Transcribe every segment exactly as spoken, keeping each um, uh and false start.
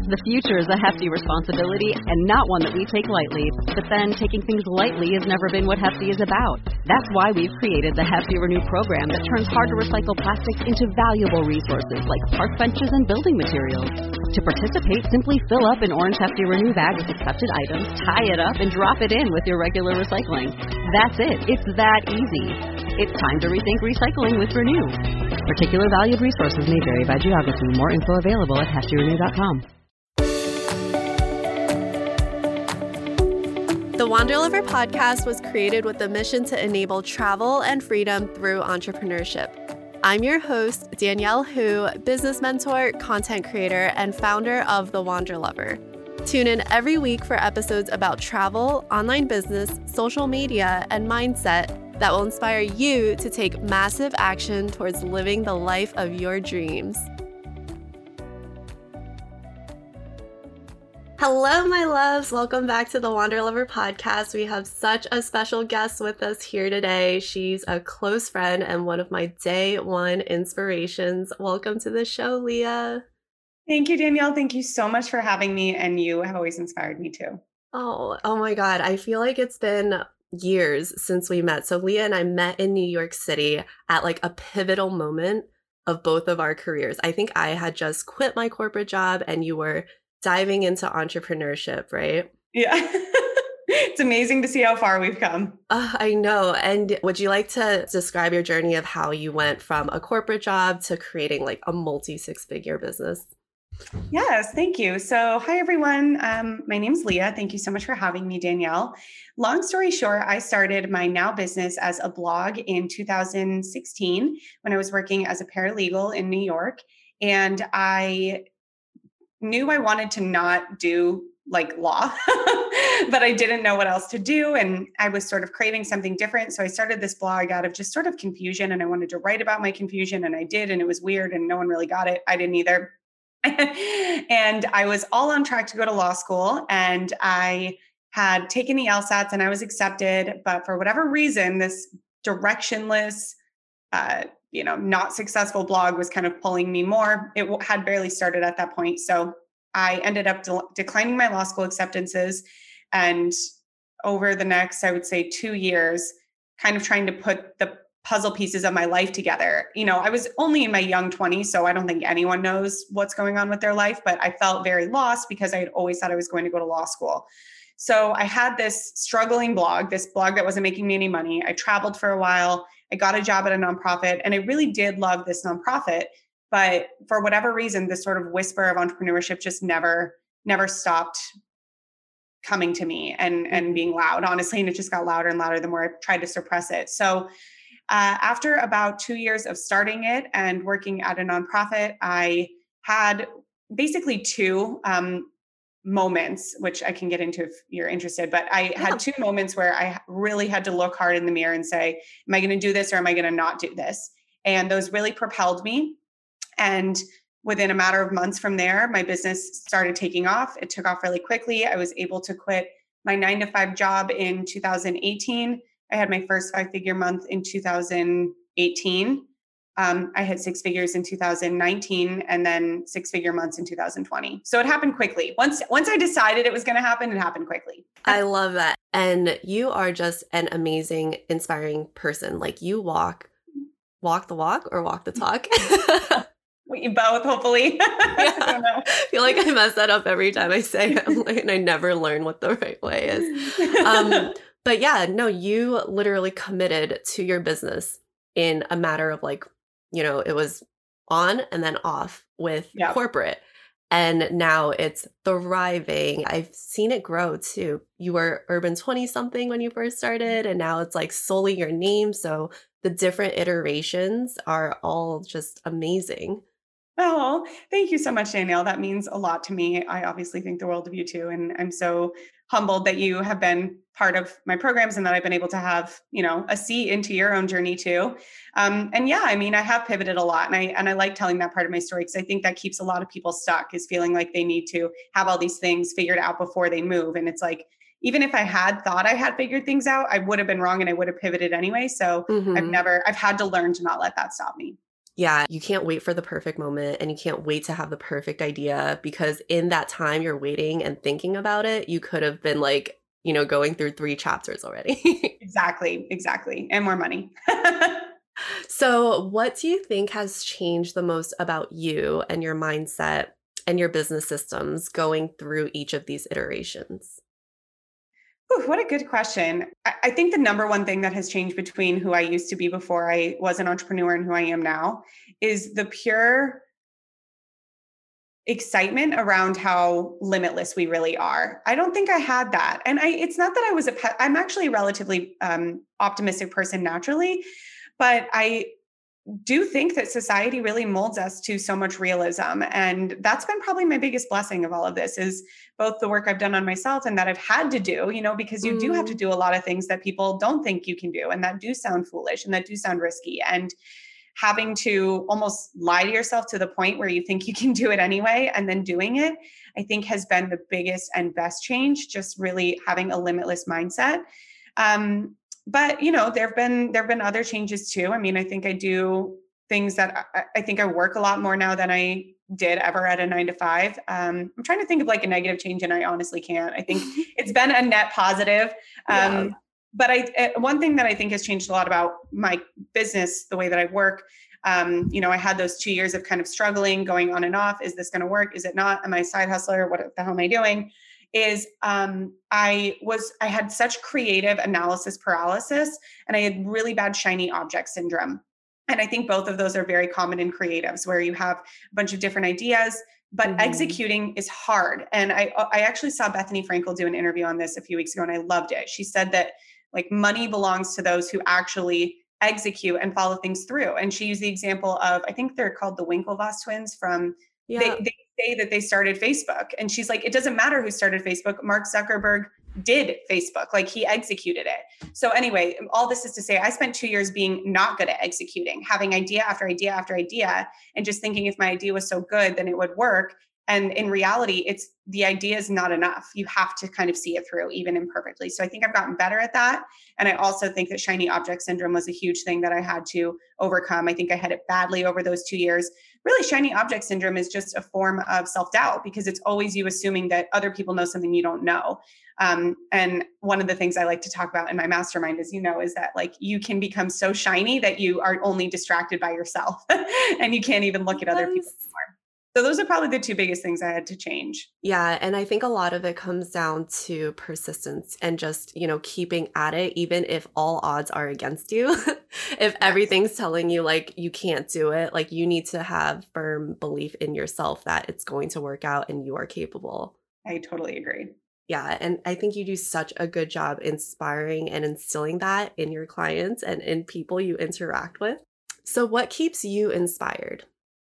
The future is a hefty responsibility and not one that we take lightly. But then taking things lightly has never been what Hefty is about. That's why we've created the Hefty Renew program that turns hard to recycle plastics into valuable resources like park benches and building materials. To participate, simply fill up an orange Hefty Renew bag with accepted items, tie it up, and drop it in with your regular recycling. That's it. It's that easy. It's time to rethink recycling with Renew. Particular valued resources may vary by geography. More info available at hefty renew dot com. The Wanderlover podcast was created with the mission to enable travel and freedom through entrepreneurship. I'm your host, Danielle Hu, business mentor, content creator, and founder of The Wanderlover. Tune in every week for episodes about travel, online business, social media, and mindset that will inspire you to take massive action towards living the life of your dreams. Hello, my loves. Welcome back to the Wanderlover podcast. We have such a special guest with us here today. She's a close friend and one of my day one inspirations. Welcome to the show, Leah. Thank you, Danielle. Thank you so much for having me. And you have always inspired me too. Oh, oh my God. I feel like it's been years since we met. So Leah and I met in New York City at like a pivotal moment of both of our careers. I think I had just quit my corporate job and you were diving into entrepreneurship, right? Yeah. It's amazing to see how far we've come. Uh, I know. And would you like to describe your journey of how you went from a corporate job to creating like a multi six figure business? Yes, thank you. So, hi, everyone. Um, my name's Leah. Thank you so much for having me, Danielle. Long story short, I started my now business as a blog in two thousand sixteen when I was working as a paralegal in New York. And I knew I wanted to not do like law, but I didn't know what else to do. And I was sort of craving something different. So I started this blog out of just sort of confusion. And I wanted to write about my confusion. And I did. And it was weird. And no one really got it. I didn't either. And I was all on track to go to law school. And I had taken the LSATs and I was accepted. But for whatever reason, this directionless, uh, you know, not successful blog was kind of pulling me more. It w- had barely started at that point. So I ended up de- declining my law school acceptances. And over the next, I would say two years, kind of trying to put the puzzle pieces of my life together. You know, I was only in my young twenties, so I don't think anyone knows what's going on with their life, but I felt very lost because I had always thought I was going to go to law school. So I had this struggling blog, this blog that wasn't making me any money. I traveled for a while. I got a job at a nonprofit and I really did love this nonprofit, but for whatever reason, this sort of whisper of entrepreneurship just never, never stopped coming to me and, and being loud, honestly. And it just got louder and louder the more I tried to suppress it. So uh, after about two years of starting it and working at a nonprofit, I had basically two um, moments, which I can get into if you're interested, but I yeah. had two moments where I really had to look hard in the mirror and say, am I going to do this or am I going to not do this? And those really propelled me. And within a matter of months from there, my business started taking off. It took off really quickly. I was able to quit my nine to five job in two thousand eighteen. I had my first five figure month in two thousand eighteen. Um, I had six figures in two thousand nineteen and then six figure months in two thousand twenty. So it happened quickly. Once, once I decided it was going to happen, it happened quickly. I love that. And you are just an amazing, inspiring person. Like you walk, walk the walk or walk the talk. We both, hopefully. Yeah. I don't know. I feel like I mess that up every time I say it. I'm like, and I never learn what the right way is. Um, but yeah, no, you literally committed to your business in a matter of like, you know, it was on and then off with yep. corporate. And now it's thriving. I've seen it grow too. You were Urban twenty something when you first started, and now it's like solely your name. So the different iterations are all just amazing. Oh, thank you so much, Danielle. That means a lot to me. I obviously think the world of you too. And I'm so humbled that you have been part of my programs and that I've been able to have, you know, a seat into your own journey too. Um, and yeah, I mean, I have pivoted a lot and I, and I like telling that part of my story because I think that keeps a lot of people stuck, is feeling like they need to have all these things figured out before they move. And it's like, even if I had thought I had figured things out, I would have been wrong and I would have pivoted anyway. So mm-hmm. I've never, I've had to learn to not let that stop me. Yeah, you can't wait for the perfect moment and you can't wait to have the perfect idea because in that time you're waiting and thinking about it, you could have been like, you know, going through three chapters already. Exactly, exactly. And more money. So, what do you think has changed the most about you and your mindset and your business systems going through each of these iterations? Ooh, what a good question. I, I think the number one thing that has changed between who I used to be before I was an entrepreneur and who I am now is the pure excitement around how limitless we really are. I don't think I had that. And I it's not that I was a pe- I'm actually a relatively um optimistic person naturally, but I do think that society really molds us to so much realism, and that's been probably my biggest blessing of all of this is both the work I've done on myself and that I've had to do, you know, because you do have to Mm, do a lot of things that people don't think you can do and that do sound foolish and that do sound risky, and having to almost lie to yourself to the point where you think you can do it anyway and then doing it, I think has been the biggest and best change, just really having a limitless mindset. um, but you know, there've been there've been other changes too. I mean, I think I do things that I, I think I work a lot more now than I did ever at a nine to five. um, I'm trying to think of like a negative change and I honestly can't. I think it's been a net positive. yeah. um, but I, uh, one thing that I think has changed a lot about my business, the way that I work, um, you know, I had those two years of kind of struggling, going on and off. Is this going to work? Is it not? Am I a side hustler? What the hell am I doing? Is um, I was, I had such creative analysis paralysis and I had really bad shiny object syndrome. And I think both of those are very common in creatives where you have a bunch of different ideas, but Mhm. executing is hard. And I, I actually saw Bethany Frankel do an interview on this a few weeks ago and I loved it. She said that like money belongs to those who actually execute and follow things through. And she used the example of, I think they're called the Winklevoss twins from, they, Yeah. they say that they started Facebook. And she's like, it doesn't matter who started Facebook. Mark Zuckerberg did Facebook, like he executed it. So anyway, all this is to say, I spent two years being not good at executing, having idea after idea after idea, and just thinking if my idea was so good, then it would work. And in reality, it's the idea is not enough. You have to kind of see it through, even imperfectly. So I think I've gotten better at that. And I also think that shiny object syndrome was a huge thing that I had to overcome. I think I had it badly over those two years. Really, shiny object syndrome is just a form of self doubt because it's always you assuming that other people know something you don't know. Um, and one of the things I like to talk about in my mastermind, as you know, is that like you can become so shiny that you are only distracted by yourself and you can't even look at other people Yes. anymore. So those are probably the two biggest things I had to change. Yeah, and I think a lot of it comes down to persistence and just, you know, keeping at it even if all odds are against you. If Yes, everything's telling you like you can't do it, like you need to have firm belief in yourself that it's going to work out and you are capable. I totally agree. Yeah, and I think you do such a good job inspiring and instilling that in your clients and in people you interact with. So what keeps you inspired?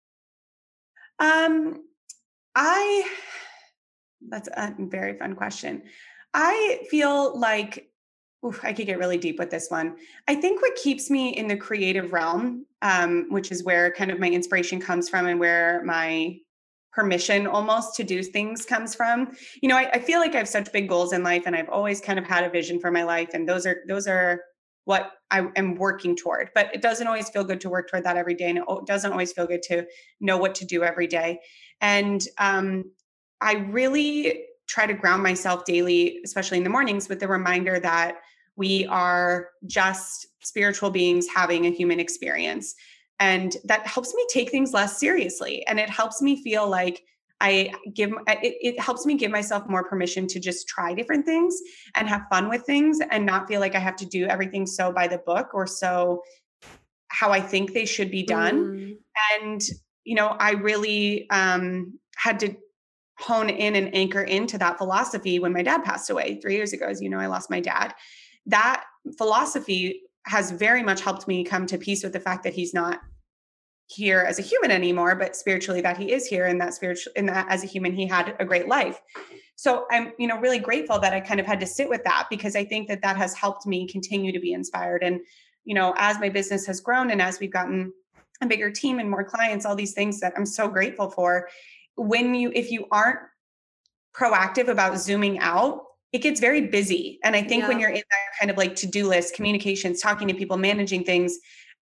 Um, I That's a very fun question. I feel like oof, I could get really deep with this one. I think what keeps me in the creative realm, um, which is where kind of my inspiration comes from and where my permission almost to do things comes from. You know, I, I feel like I have such big goals in life and I've always kind of had a vision for my life. And those are those are what I am working toward. But it doesn't always feel good to work toward that every day. And it doesn't always feel good to know what to do every day. And um, I really try to ground myself daily, especially in the mornings, with the reminder that we are just spiritual beings having a human experience. And that helps me take things less seriously. And it helps me feel like I give it, it helps me give myself more permission to just try different things and have fun with things and not feel like I have to do everything so by the book or so how I think they should be done. Mm, And, you know, I really um, had to hone in and anchor into that philosophy when my dad passed away three years ago. As you know, I lost my dad. That philosophy has very much helped me come to peace with the fact that he's not here as a human anymore, but spiritually that he is here, and that spiritual and that as a human he had a great life. So I'm, you know, really grateful that I kind of had to sit with that because I think that that has helped me continue to be inspired. And, you know, as my business has grown and as we've gotten a bigger team and more clients, all these things that I'm so grateful for, when you if you aren't proactive about zooming out, it gets very busy. And I think when yeah. you're in that kind of like to-do list, communications, talking to people, managing things,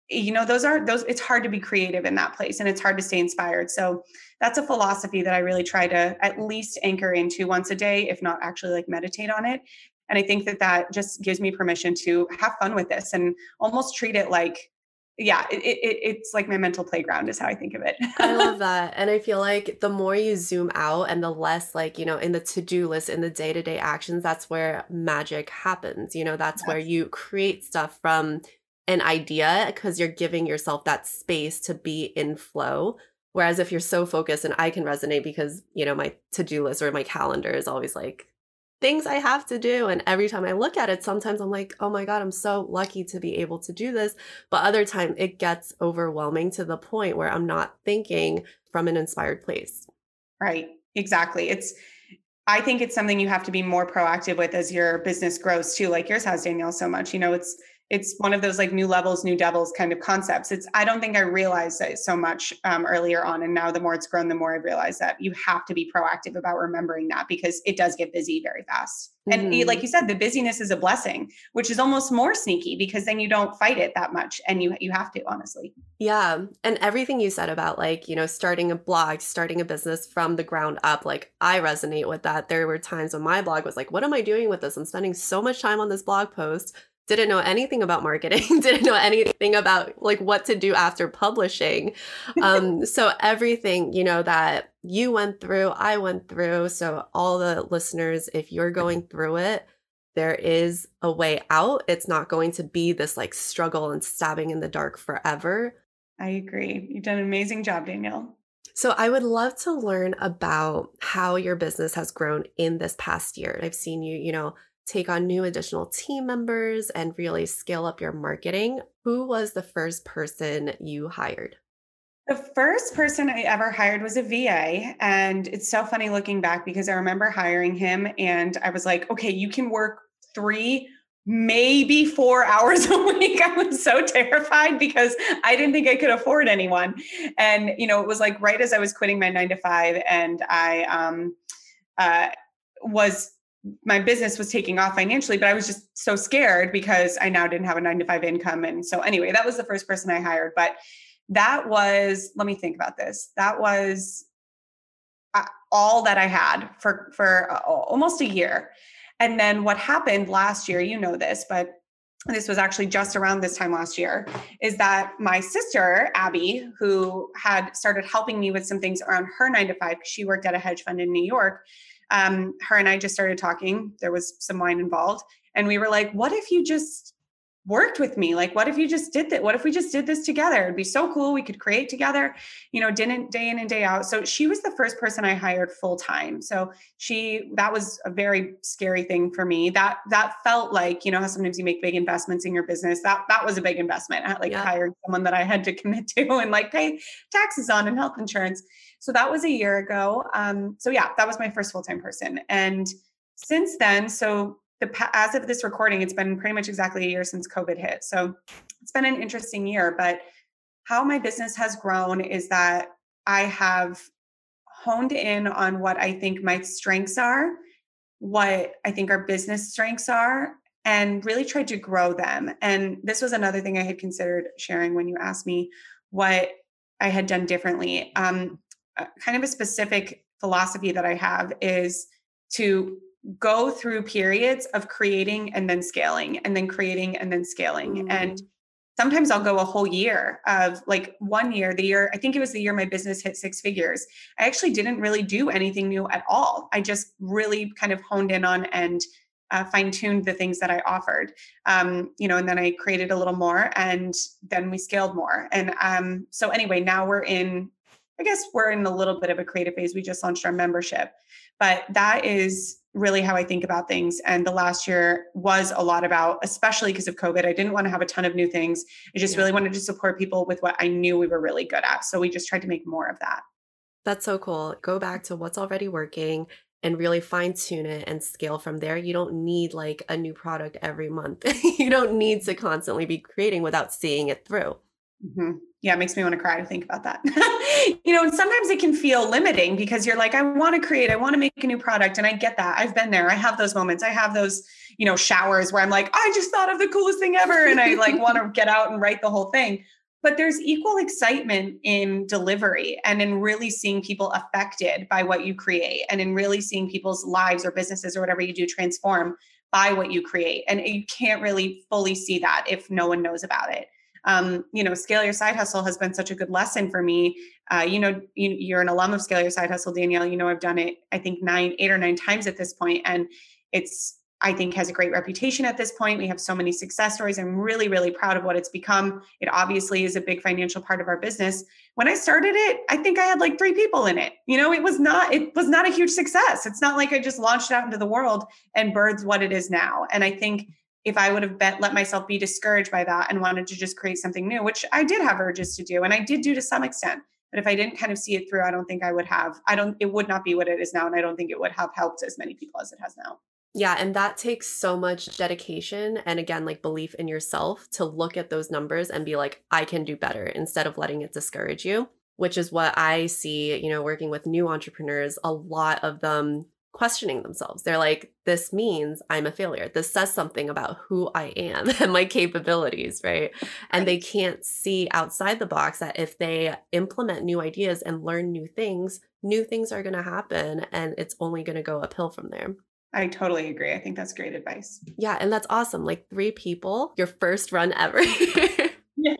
you know, those are those, it's hard to be creative in that place and it's hard to stay inspired. So that's a philosophy that I really try to at least anchor into once a day, if not actually like meditate on it. And I think that that just gives me permission to have fun with this and almost treat it like, yeah, it, it, it's like my mental playground is how I think of it. I love that. And I feel like the more you zoom out and the less like, you know, in the to-do list, in the day-to-day actions, that's where magic happens. You know, that's yes. where you create stuff from an idea because you're giving yourself that space to be in flow. Whereas if you're so focused, and I can resonate because, you know, my to-do list or my calendar is always like things I have to do. And every time I look at it, sometimes I'm like, oh my God, I'm so lucky to be able to do this. But other time it gets overwhelming to the point where I'm not thinking from an inspired place. Right. Exactly. It's, I think it's something you have to be more proactive with as your business grows too. Like yours has, Danielle, so much, you know, it's, it's one of those like new levels, new devils kind of concepts. It's, I don't think I realized it so much um, earlier on. And now the more it's grown, the more I realize that you have to be proactive about remembering that because it does get busy very fast. Mm-hmm. And like you said, the busyness is a blessing, which is almost more sneaky because then you don't fight it that much. And you, you have to, honestly. Yeah. And everything you said about like, you know, starting a blog, starting a business from the ground up, like I resonate with that. There were times when my blog was like, what am I doing with this? I'm spending so much time on this blog post. Didn't know anything about marketing, didn't know anything about like what to do after publishing. Um, so everything, you know, that you went through, I went through. So all the listeners, if you're going through it, there is a way out. It's not going to be this like struggle and stabbing in the dark forever. I agree. You've done an amazing job, Danielle. So I would love to learn about how your business has grown in this past year. I've seen you, you know, take on new additional team members and really scale up your marketing. Who was the first person you hired? The first person I ever hired was a V A. And it's so funny looking back because I remember hiring him and I was like, okay, you can work three, maybe four hours a week. I was so terrified because I didn't think I could afford anyone. And, you know, it was like right as I was quitting my nine to five and I um, uh, was my business was taking off financially, but I was just so scared because I now didn't have a nine to five income. And so anyway, that was the first person I hired, but that was, let me think about this. That was all that I had for, for almost a year. And then what happened last year, you know this, but this was actually just around this time last year, is that my sister, Abby, who had started helping me with some things around her nine to five, because she worked at a hedge fund in New York. Um, her and I just started talking. There was some wine involved. And we were like, what if you just worked with me? Like, what if you just did that? What if we just did this together? It'd be so cool. We could create together, you know, day in and day out. So she was the first person I hired full time. So she, that was a very scary thing for me. That, that felt like, you know, how sometimes you make big investments in your business. That, that was a big investment. I had like yeah. hired someone that I had to commit to and like pay taxes on and health insurance. So that was a year ago. Um, so yeah, that was my first full-time person. And since then, so the, as of this recording, it's been pretty much exactly a year since COVID hit. So it's been an interesting year, but how my business has grown is that I have honed in on what I think my strengths are, what I think our business strengths are, and really tried to grow them. And this was another thing I had considered sharing when you asked me what I had done differently. Um, kind of a specific philosophy that I have is to go through periods of creating and then scaling and then creating and then scaling. Mm. And sometimes I'll go a whole year of like one year, the year, I think it was the year my business hit six figures. I actually didn't really do anything new at all. I just really kind of honed in on and uh, fine-tuned the things that I offered, um, you know, and then I created a little more and then we scaled more. And um, so anyway, now we're in, I guess we're in a little bit of a creative phase. We just launched our membership, but that is really how I think about things. And the last year was a lot about, especially because of COVID, I didn't want to have a ton of new things. I just yeah. really wanted to support people with what I knew we were really good at. So we just tried to make more of that. That's so cool. Go back to what's already working and really fine tune it and scale from there. You don't need like a new product every month. You don't need to constantly be creating without seeing it through. Mm-hmm. Yeah, it makes me want to cry to think about that. You know, and sometimes it can feel limiting because you're like, I want to create, I want to make a new product. And I get that. I've been there. I have those moments. I have those, you know, showers where I'm like, I just thought of the coolest thing ever. And I like want to get out and write the whole thing. But there's equal excitement in delivery and in really seeing people affected by what you create and in really seeing people's lives or businesses or whatever you do transform by what you create. And you can't really fully see that if no one knows about it. Um, you know, Scale Your Side Hustle has been such a good lesson for me. Uh, you know, you, you're an alum of Scale Your Side Hustle, Danielle. You know, I've done it, I think nine, eight or nine times at this point, and it's, I think, has a great reputation at this point. We have so many success stories. I'm really, really proud of what it's become. It obviously is a big financial part of our business. When I started it, I think I had like three people in it. You know, it was not, it was not a huge success. It's not like I just launched it out into the world and birthed what it is now. And I think if I would have bet, let myself be discouraged by that and wanted to just create something new, which I did have urges to do, and I did do to some extent, but if I didn't kind of see it through, I don't think I would have, I don't, it would not be what it is now. And I don't think it would have helped as many people as it has now. Yeah. And that takes so much dedication and, again, like belief in yourself to look at those numbers and be like, I can do better, instead of letting it discourage you, which is what I see, you know, working with new entrepreneurs, a lot of them questioning themselves. They're like, this means I'm a failure. This says something about who I am and my capabilities, right? And they can't see outside the box that if they implement new ideas and learn new things, new things are going to happen, and it's only going to go uphill from there. I totally agree. I think that's great advice. Yeah. And that's awesome. Like three people, your first run ever. Yeah.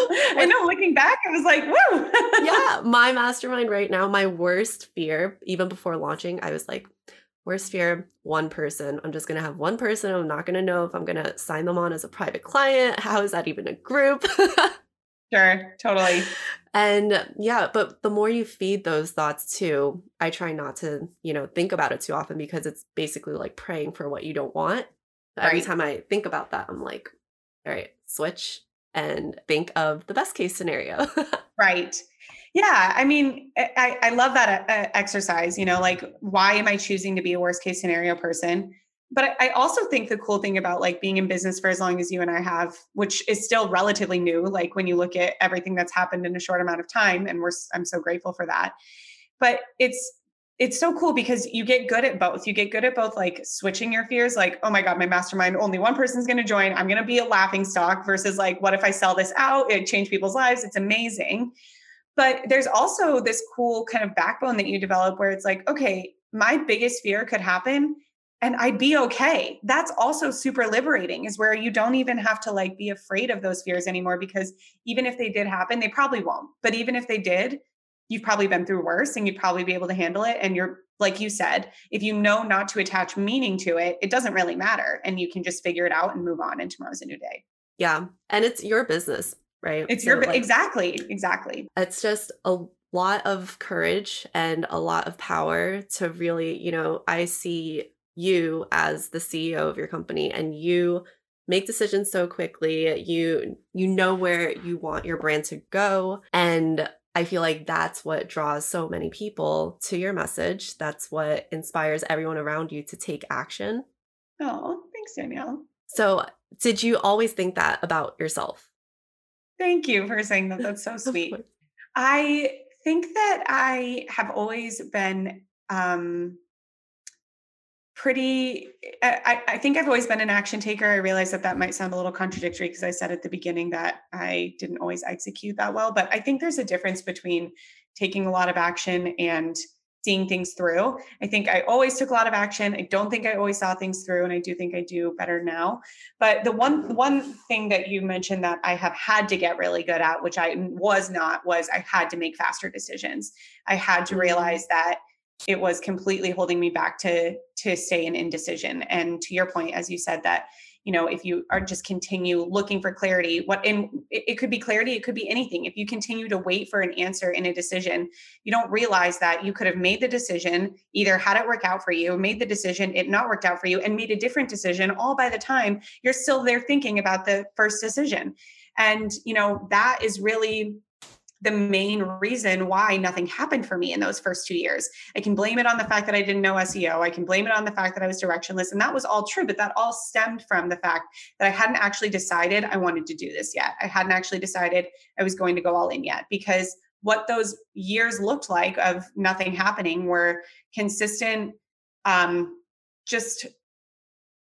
I know, looking back, I was like, woo. Yeah. My mastermind right now, my worst fear, even before launching, I was like, worst fear, one person. I'm just going to have one person. I'm not going to know if I'm going to sign them on as a private client. How is that even a group? Sure, totally. And yeah, but the more you feed those thoughts too, I try not to, you know, think about it too often, because it's basically like praying for what you don't want. Right. Every time I think about that, I'm like, all right, switch and think of the best case scenario. Right. Yeah. I mean, I, I love that uh, exercise, you know, like, why am I choosing to be a worst case scenario person? But I also think the cool thing about like being in business for as long as you and I have, which is still relatively new, like when you look at everything that's happened in a short amount of time, and we're, I'm so grateful for that. But it's, it's so cool because you get good at both. You get good at both, like switching your fears, like, oh my God, my mastermind, only one person's going to join. I'm going to be a laughing stock, versus like, what if I sell this out? It changed people's lives. It's amazing. But there's also this cool kind of backbone that you develop where it's like, okay, my biggest fear could happen and I'd be okay. That's also super liberating, is where you don't even have to like be afraid of those fears anymore, because even if they did happen, they probably won't. But even if they did, you've probably been through worse and you'd probably be able to handle it. And you're, like you said, if you know not to attach meaning to it, it doesn't really matter. And you can just figure it out and move on. And tomorrow's a new day. Yeah. And it's your business, right? It's so your, like, exactly, exactly. It's just a lot of courage and a lot of power to really, you know, I see you as the C E O of your company, and you make decisions so quickly. You, you know where you want your brand to go. And I feel like that's what draws so many people to your message. That's what inspires everyone around you to take action. Oh, thanks, Danielle. So did you always think that about yourself? Thank you for saying that. That's so sweet. I think that I have always been um, pretty, I, I think I've always been an action taker. I realize that that might sound a little contradictory, because I said at the beginning that I didn't always execute that well, but I think there's a difference between taking a lot of action and seeing things through. I think I always took a lot of action. I don't think I always saw things through, and I do think I do better now. But the one, one thing that you mentioned that I have had to get really good at, which I was not, was I had to make faster decisions. I had to realize that it was completely holding me back to, to stay in indecision. And to your point, as you said, that, you know, if you are just continue looking for clarity, what in it, it could be clarity, it could be anything. If you continue to wait for an answer in a decision, you don't realize that you could have made the decision, either had it work out for you, made the decision, it not worked out for you, and made a different decision, all by the time you're still there thinking about the first decision. And, you know, that is really the main reason why nothing happened for me in those first two years. I can blame it on the fact that I didn't know S E O. I can blame it on the fact that I was directionless. And that was all true, but that all stemmed from the fact that I hadn't actually decided I wanted to do this yet. I hadn't actually decided I was going to go all in yet, because what those years looked like of nothing happening were consistent, um, just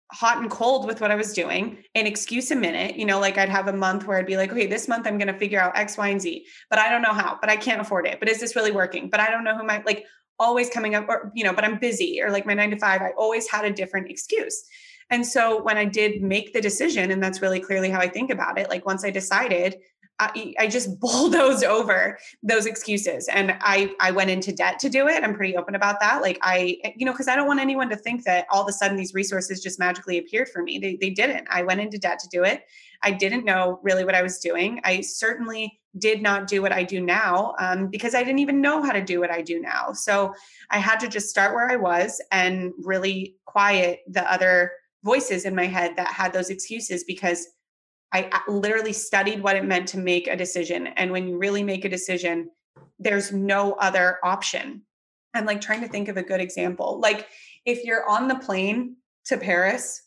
hot and cold with what I was doing, an excuse a minute, you know, like I'd have a month where I'd be like, okay, this month I'm going to figure out X, Y, and Z, but I don't know how, but I can't afford it. But is this really working? But I don't know who might like always coming up or, you know, but I'm busy or like my nine to five, I always had a different excuse. And so when I did make the decision, and that's really clearly how I think about it, like once I decided, I, I just bulldozed over those excuses and I, I went into debt to do it. I'm pretty open about that. Like I, you know, cause I don't want anyone to think that all of a sudden these resources just magically appeared for me. They, they didn't. I went into debt to do it. I didn't know really what I was doing. I certainly did not do what I do now um, because I didn't even know how to do what I do now. So I had to just start where I was and really quiet the other voices in my head that had those excuses, because I literally studied what it meant to make a decision. And when you really make a decision, there's no other option. I'm like trying to think of a good example. Like if you're on the plane to Paris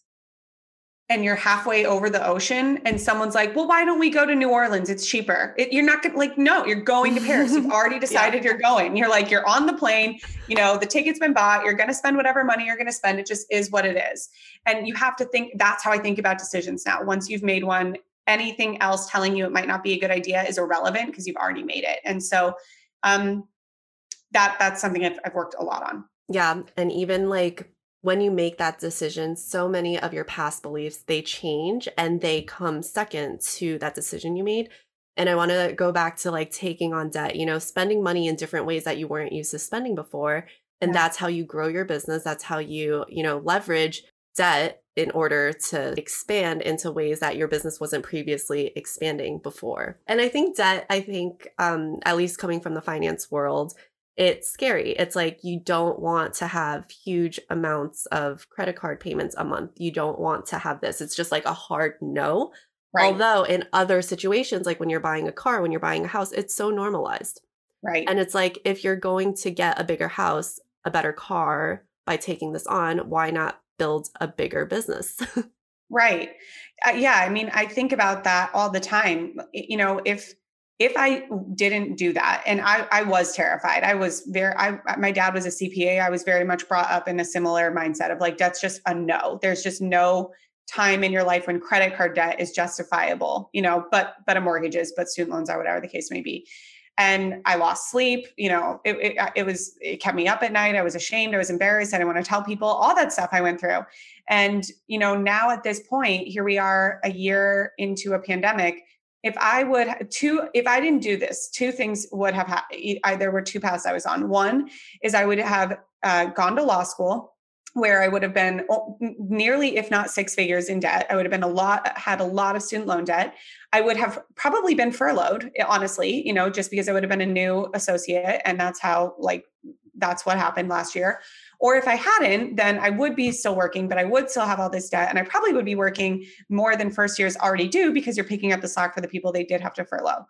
and you're halfway over the ocean and someone's like, well, why don't we go to New Orleans? It's cheaper. It, you're not going to like, no, you're going to Paris. You've already decided yeah. you're going. You're like, you're on the plane, you know, the ticket's been bought. You're going to spend whatever money you're going to spend. It just is what it is. And you have to think, that's how I think about decisions now. Once you've made one, anything else telling you it might not be a good idea is irrelevant because you've already made it. And so um, that that's something I've, I've worked a lot on. Yeah. And even like, when you make that decision, so many of your past beliefs, they change and they come second to that decision you made. And I want to go back to like taking on debt, you know, spending money in different ways that you weren't used to spending before. And yeah. that's how you grow your business. That's how you, you know, leverage debt in order to expand into ways that your business wasn't previously expanding before. And I think debt, I think, um, at least coming from the finance world, it's scary. It's like you don't want to have huge amounts of credit card payments a month. You don't want to have this. It's just like a hard no. Right. Although in other situations, like when you're buying a car, when you're buying a house, it's so normalized. Right. And it's like, if you're going to get a bigger house, a better car by taking this on, why not build a bigger business? Right. Uh, yeah. I mean, I think about that all the time. You know, if If I didn't do that, and I, I was terrified, I was very, I, my dad was a C P A. I was very much brought up in a similar mindset of like, that's just a no. There's just no time in your life when credit card debt is justifiable, you know, but, but a mortgage is, but student loans are, whatever the case may be. And I lost sleep, you know, it, it, it was, it kept me up at night. I was ashamed. I was embarrassed. I didn't want to tell people all that stuff I went through. And, you know, now at this point, here we are a year into a pandemic. If I would two, if I didn't do this, two things would have happened. There were two paths I was on. One is I would have uh, gone to law school, where I would have been nearly, if not six figures in debt. I would have been a lot, had a lot of student loan debt. I would have probably been furloughed, honestly, you know, just because I would have been a new associate. And that's how, like, that's what happened last year. Or if I hadn't, then I would be still working, but I would still have all this debt. And I probably would be working more than first years already do, because you're picking up the slack for the people they did have to furlough.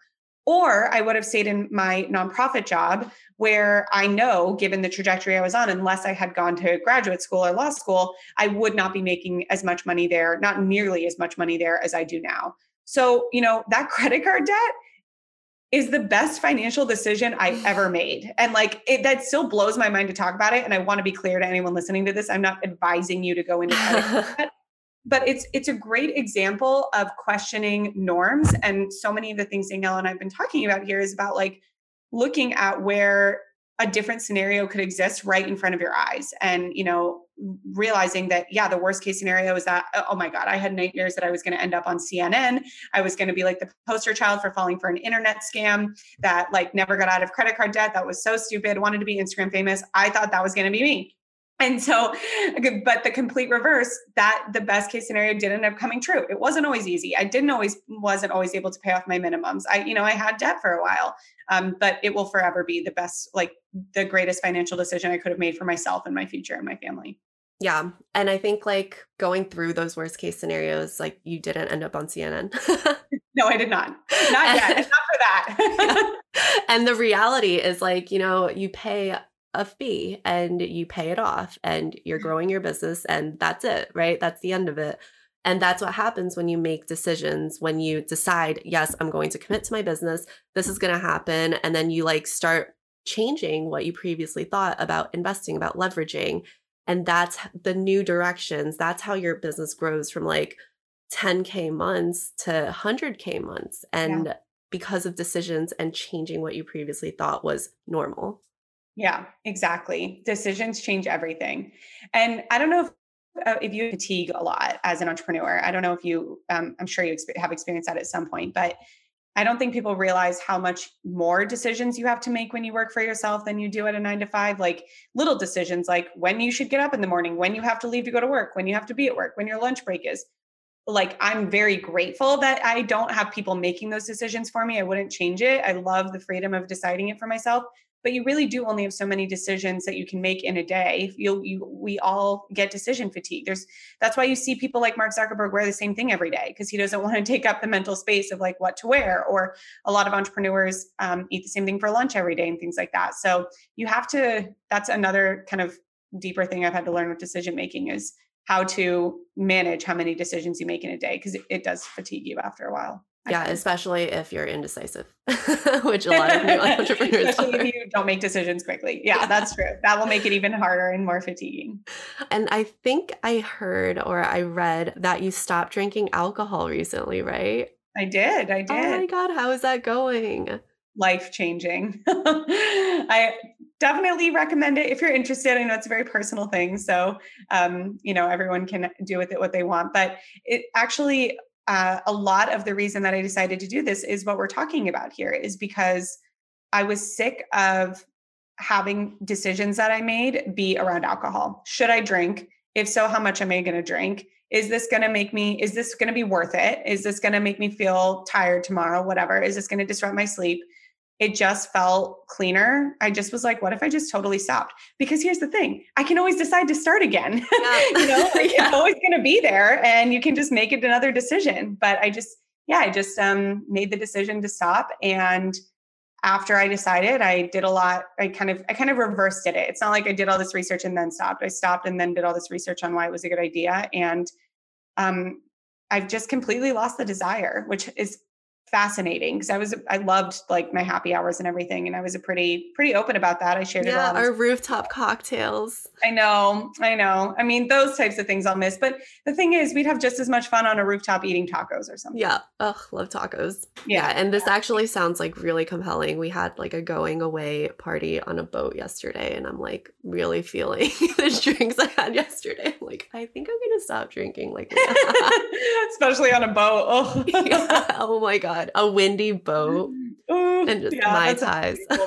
Or I would have stayed in my nonprofit job, where I know, given the trajectory I was on, unless I had gone to graduate school or law school, I would not be making as much money there, not nearly as much money there as I do now. So, you know, that credit card debt is the best financial decision I ever made. And like, it, that still blows my mind to talk about it. And I want to be clear to anyone listening to this, I'm not advising you to go into credit card debt. But it's it's a great example of questioning norms. And so many of the things Danielle and I've been talking about here is about like looking at where a different scenario could exist right in front of your eyes. And, you know, realizing that, yeah, the worst case scenario is that, oh my God, I had nightmares that I was going to end up on C N N. I was going to be like the poster child for falling for an internet scam that like never got out of credit card debt. That was so stupid. Wanted to be Instagram famous. I thought that was going to be me. And so, but the complete reverse, that the best case scenario did end up coming true. It wasn't always easy. I didn't always, wasn't always able to pay off my minimums. I, you know, I had debt for a while, um, but it will forever be the best, like the greatest financial decision I could have made for myself and my future and my family. Yeah. And I think like going through those worst case scenarios, like you didn't end up on C N N. No, I did not. Not yet. Not for that. And the reality is like, you know, you pay a fee and you pay it off and you're growing your business and that's it, right? That's the end of it. And that's what happens when you make decisions, when you decide, yes, I'm going to commit to my business. This is going to happen. And then you like start changing what you previously thought about investing, about leveraging. And that's the new directions. That's how your business grows from like ten K months to one hundred K months. And yeah. because of decisions and changing what you previously thought was normal. Yeah, exactly. Decisions change everything. And I don't know if, uh, if you fatigue a lot as an entrepreneur. I don't know if you, um, I'm sure you exp- have experienced that at some point, but I don't think people realize how much more decisions you have to make when you work for yourself than you do at a nine to five. Like little decisions, like when you should get up in the morning, when you have to leave to go to work, when you have to be at work, when your lunch break is. Like, I'm very grateful that I don't have people making those decisions for me. I wouldn't change it. I love the freedom of deciding it for myself. But you really do only have so many decisions that you can make in a day. You'll, you, we all get decision fatigue. There's, that's why you see people like Mark Zuckerberg wear the same thing every day, because he doesn't want to take up the mental space of like what to wear. Or a lot of entrepreneurs um, eat the same thing for lunch every day and things like that. So you have to, that's another kind of deeper thing I've had to learn with decision making is how to manage how many decisions you make in a day, because it, it does fatigue you after a while. Yeah, especially if you're indecisive, which a lot of new entrepreneurs especially are. if you don't make decisions quickly. Yeah, yeah, that's true. That will make it even harder and more fatiguing. And I think I heard or I read that you stopped drinking alcohol recently, right? I did. I did. Oh my God, how is that going? Life changing. I definitely recommend it if you're interested. I know it's a very personal thing. So, um, you know, everyone can do with it what they want. But it actually, uh, a lot of the reason that I decided to do this is what we're talking about here is because I was sick of having decisions that I made be around alcohol. Should I drink? If so, how much am I going to drink? Is this going to make me, is this going to be worth it? Is this going to make me feel tired tomorrow? Whatever. Is this going to disrupt my sleep? It just felt cleaner. I just was like, what if I just totally stopped? Because here's the thing, I can always decide to start again. Yeah. you know, like yeah. It's always going to be there and you can just make it another decision. But I just, yeah, I just um, made the decision to stop. And after I decided, I did a lot, I kind of, I kind of reversed it. It's not like I did all this research and then stopped. I stopped and then did all this research on why it was a good idea. And um, I've just completely lost the desire, which is fascinating because I was, I loved like my happy hours and everything. And I was a pretty, pretty open about that. I shared yeah, it all. Yeah, our rooftop cocktails. I know, I know. I mean, those types of things I'll miss. But the thing is, we'd have just as much fun on a rooftop eating tacos or something. Yeah. Ugh, love tacos. Yeah. yeah and this yeah. actually sounds like really compelling. We had like a going away party on a boat yesterday. And I'm like really feeling the drinks I had yesterday. I'm like, I think I'm going to stop drinking. Like, especially on a boat. Oh, yeah. Oh my God. A windy boat. Ooh, and just yeah, Mai Tais. Cool,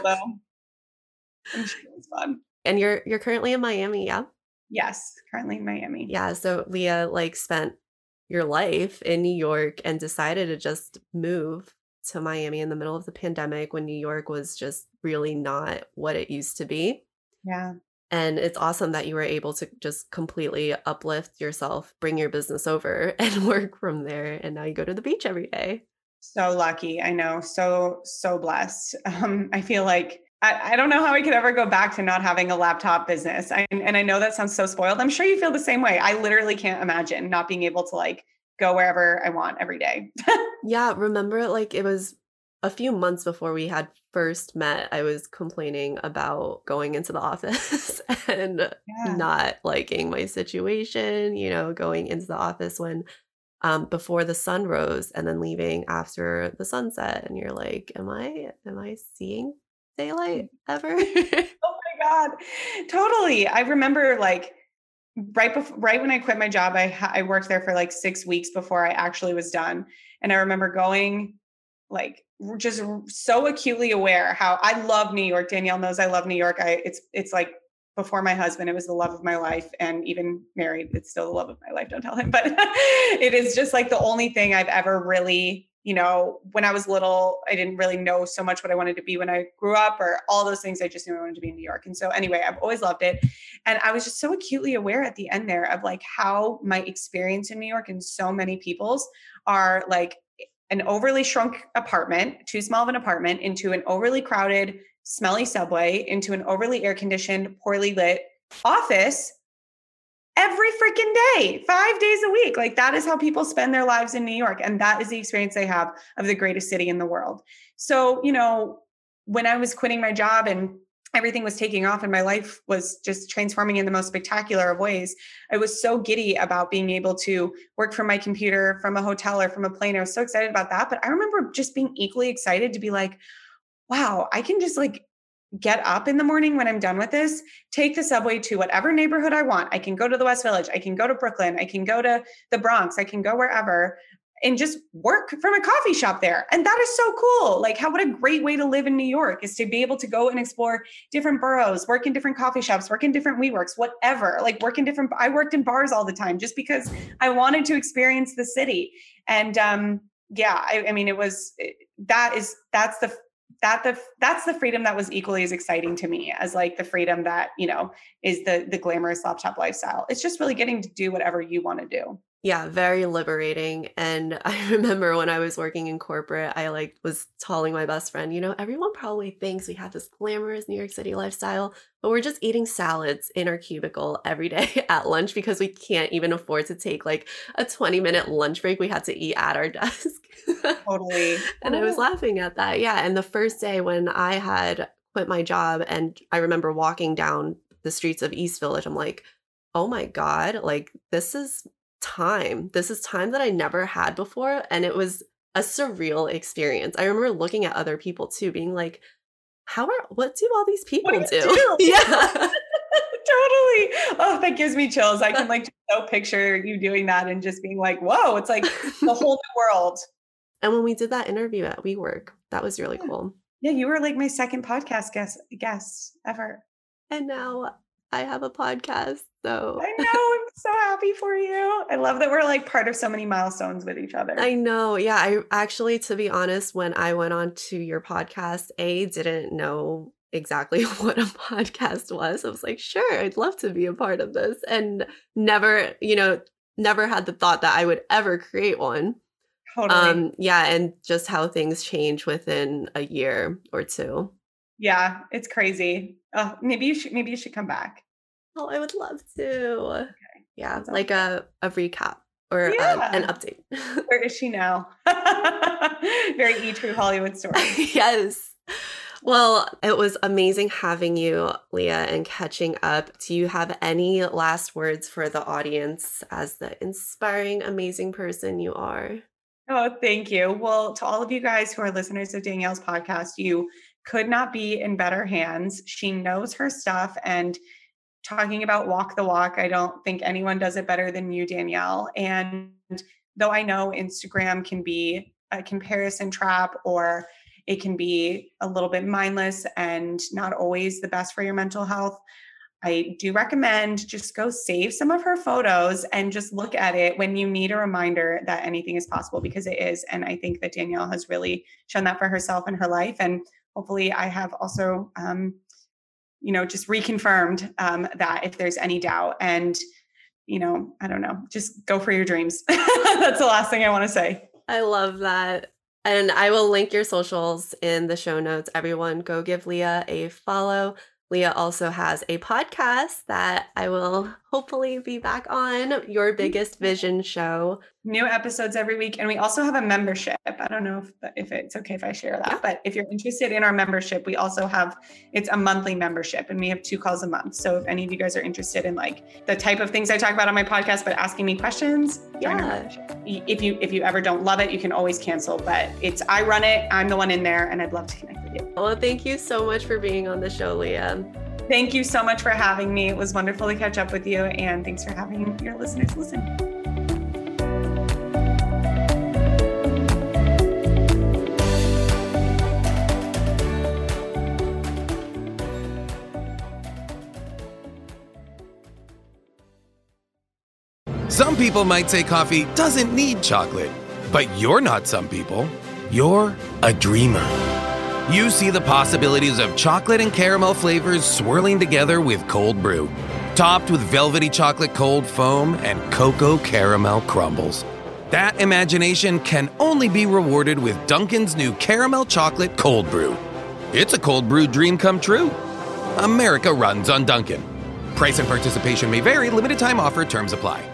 I'm sure it's fun. And you're you're currently in Miami, yeah? Yes, currently in Miami. Yeah, so Leah like spent your life in New York and decided to just move to Miami in the middle of the pandemic when New York was just really not what it used to be. Yeah. And it's awesome that you were able to just completely uplift yourself, bring your business over and work from there. And now you go to the beach every day. So lucky. I know. So, so blessed. Um, I feel like I, I don't know how I could ever go back to not having a laptop business. I, and I know that sounds so spoiled. I'm sure you feel the same way. I literally can't imagine not being able to like go wherever I want every day. Yeah. Remember, like it was a few months before we had first met, I was complaining about going into the office and yeah. not liking my situation, you know, going into the office when Um, before the sun rose and then leaving after the sunset. And you're like, am I, am I seeing daylight ever? Oh my God. Totally. I remember like right before, right when I quit my job, I, I worked there for like six weeks before I actually was done. And I remember going like, just so acutely aware how I love New York. Danielle knows I love New York. I it's, it's like, before my husband, it was the love of my life. And even married, it's still the love of my life. Don't tell him. But it is just like the only thing I've ever really, you know, when I was little, I didn't really know so much what I wanted to be when I grew up or all those things. I just knew I wanted to be in New York. And so anyway, I've always loved it. And I was just so acutely aware at the end there of like how my experience in New York and so many people's are like an overly shrunk apartment, too small of an apartment into an overly crowded, smelly subway into an overly air-conditioned, poorly lit office every freaking day, five days a week. Like that is how people spend their lives in New York. And that is the experience they have of the greatest city in the world. So, you know, when I was quitting my job and everything was taking off and my life was just transforming in the most spectacular of ways, I was so giddy about being able to work from my computer, from a hotel or from a plane. I was so excited about that. But I remember just being equally excited to be like, wow, I can just like get up in the morning when I'm done with this, take the subway to whatever neighborhood I want. I can go to the West Village. I can go to Brooklyn. I can go to the Bronx. I can go wherever and just work from a coffee shop there. And that is so cool. Like how, what a great way to live in New York is to be able to go and explore different boroughs, work in different coffee shops, work in different WeWorks, whatever, like work in different, I worked in bars all the time just because I wanted to experience the city. And um, yeah, I, I mean, it was, that is, that's the, that the, that's the freedom that was equally as exciting to me as like the freedom that, you know, is the, the glamorous laptop lifestyle. It's just really getting to do whatever you want to do. Yeah, very liberating. And I remember when I was working in corporate, I like was telling my best friend, you know, everyone probably thinks we have this glamorous New York City lifestyle, but we're just eating salads in our cubicle every day at lunch because we can't even afford to take like a twenty minute lunch break. We had to eat at our desk. Totally. And I was laughing at that. Yeah. And the first day when I had quit my job and I remember walking down the streets of East Village, I'm like, oh my God, like this is time. This is time that I never had before. And it was a surreal experience. I remember looking at other people too, being like, how are, what do all these people do? do? Yeah. Totally. Oh, that gives me chills. I can like just so picture you doing that and just being like, whoa, it's like the whole new world. And when we did that interview at WeWork, that was really yeah. cool. Yeah. You were like my second podcast guest, guest ever. And now I have a podcast. So I know, I'm so happy for you. I love that we're like part of so many milestones with each other. I know. Yeah. I actually, to be honest, when I went on to your podcast, I didn't know exactly what a podcast was. I was like, sure, I'd love to be a part of this. And never, you know, never had the thought that I would ever create one. Totally. Um, yeah. And just how things change within a year or two. Yeah. It's crazy. Oh, maybe you should, maybe you should come back. Oh, I would love to. Okay. Yeah, That's like a, a recap or yeah. a, an update. Where is she now? Very E! True Hollywood story. Yes. Well, it was amazing having you, Leah, and catching up. Do you have any last words for the audience as the inspiring, amazing person you are? Oh, thank you. Well, to all of you guys who are listeners of Danielle's podcast, you could not be in better hands. She knows her stuff, and talking about walk the walk, I don't think anyone does it better than you, Danielle. And though I know Instagram can be a comparison trap, or it can be a little bit mindless and not always the best for your mental health, I do recommend just go save some of her photos and just look at it when you need a reminder that anything is possible, because it is. And I think that Danielle has really shown that for herself in her life. And hopefully I have also, um, you know, just reconfirmed um, that if there's any doubt. And, you know, I don't know, just go for your dreams. That's the last thing I want to say. I love that. And I will link your socials in the show notes. Everyone go give Leah a follow. Leah also has a podcast that I will hopefully be back on, Your Biggest Vision Show. New episodes every week. And we also have a membership. I don't know if, if it's okay if I share that, yeah. But if you're interested in our membership, we also have, it's a monthly membership and we have two calls a month. So if any of you guys are interested in like the type of things I talk about on my podcast, but asking me questions, join our membership. If you, if you ever don't love it, you can always cancel, but it's, I run it. I'm the one in there and I'd love to connect with you. Well, thank you so much for being on the show, Leah. Thank you so much for having me. It was wonderful to catch up with you, and thanks for having your listeners listen. Some people might say coffee doesn't need chocolate, but you're not some people. You're a dreamer. You see the possibilities of chocolate and caramel flavors swirling together with cold brew, topped with velvety chocolate cold foam and cocoa caramel crumbles. That imagination can only be rewarded with Dunkin's new caramel chocolate cold brew. It's a cold brew dream come true. America runs on Dunkin'. Price and participation may vary. Limited time offer. Terms apply.